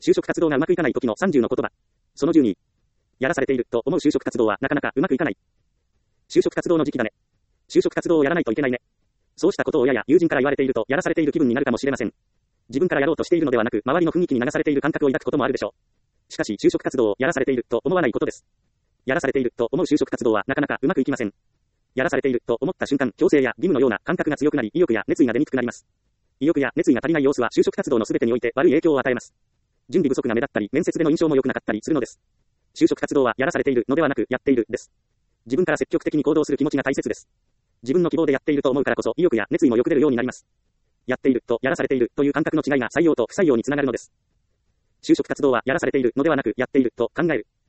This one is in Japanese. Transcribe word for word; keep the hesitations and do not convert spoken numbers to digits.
就職活動がうまくいかない時のさんじゅうの言葉。そのじゅうに。やらされていると思う就職活動はなかなかうまくいかない。就職活動の時期だね。就職活動をやらないといけないね。そうしたことを親や友人から言われているとやらされている気分になるかもしれません。自分からやろうとしているのではなく、周りの雰囲気に流されている感覚を抱くこともあるでしょう。しかし、就職活動をやらされていると思わないことです。やらされていると思う就職活動はなかなかうまくいきません。やらされていると思った瞬間、強制や義務のような感覚が強くなり、意欲や熱意が出にくくなります。意欲や熱意が足りない様子は就職活動のすべてにおいて悪い影響を与えます。準備不足が目立ったり、面接での印象も良くなかったりするのです。就職活動はやらされているのではなく、やっているです。自分から積極的に行動する気持ちが大切です。自分の希望でやっていると思うからこそ、意欲や熱意もよく出るようになります。やっているとやらされているという感覚の違いが採用と不採用につながるのです。就職活動はやらされているのではなく、やっていると考える。